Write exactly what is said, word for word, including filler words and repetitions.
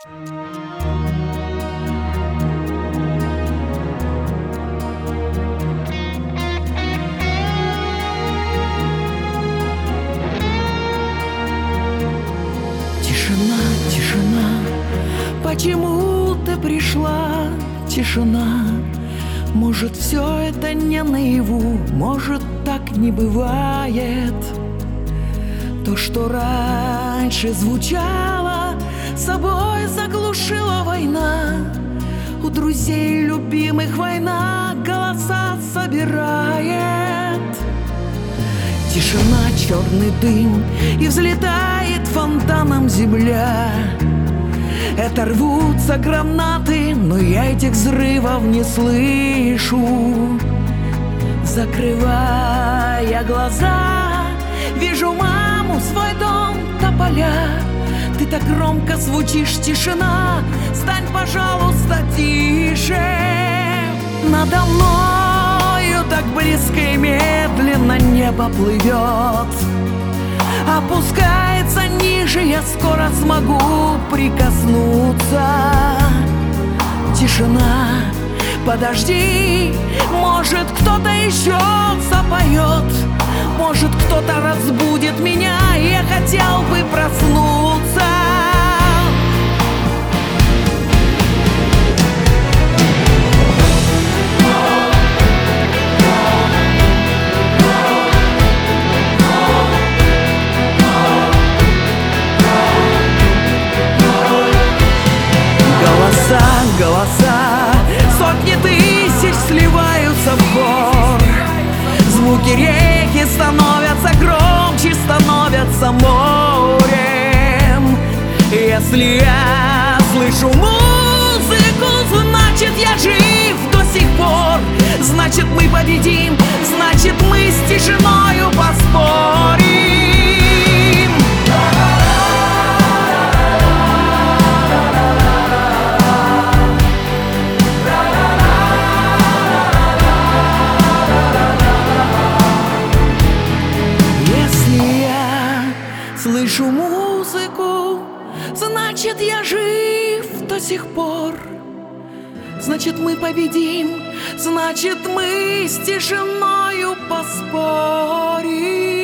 Тишина, тишина, почему ты пришла? Тишина, может, все это не наяву, может, так не бывает. То, что раньше звучало, собой заглушила война. У друзей любимых война голоса собирает. Тишина, черный дым, и взлетает фонтаном земля. Это рвутся гранаты, но я этих взрывов не слышу. Закрывая глаза, вижу маму, свой дом, тополя. Ты так громко звучишь, тишина, стань, пожалуйста, тише. Надо мною так близко и медленно небо плывет, опускается ниже, я скоро смогу прикоснуться. Тишина, подожди, может, кто-то еще запоет, может, кто-то разбудит меня, я хотел бы проснуться. Голоса, сотни тысяч сливаются в хор. Звуки реки становятся громче, становятся морем. Если я слышу музыку, значит, я жив до сих пор. Значит, мы победим, значит, мы с тишиною поспорим. Слышу музыку, значит, я жив до сих пор. Значит, мы победим, значит, мы с тишиною поспорим.